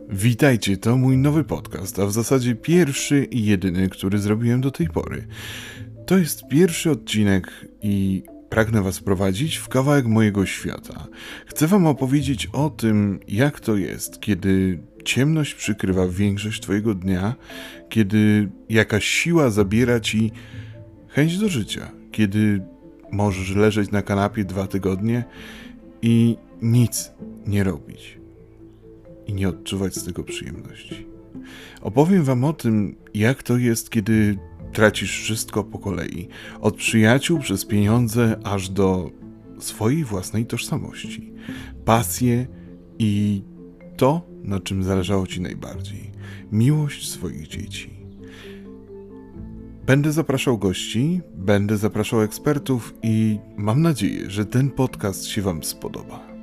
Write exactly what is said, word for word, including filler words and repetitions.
Witajcie, to mój nowy podcast, a w zasadzie pierwszy i jedyny, który zrobiłem do tej pory. To jest pierwszy odcinek i pragnę was wprowadzić w kawałek mojego świata. Chcę wam opowiedzieć o tym, jak to jest, kiedy ciemność przykrywa większość twojego dnia, kiedy jakaś siła zabiera ci chęć do życia, kiedy możesz leżeć na kanapie dwa tygodnie i nic nie robić. I nie odczuwać z tego przyjemności. Opowiem wam o tym, jak to jest, kiedy tracisz wszystko po kolei. Od przyjaciół przez pieniądze, aż do swojej własnej tożsamości. Pasję i to, na czym zależało ci najbardziej. Miłość swoich dzieci. Będę zapraszał gości, będę zapraszał ekspertów i mam nadzieję, że ten podcast się wam spodoba.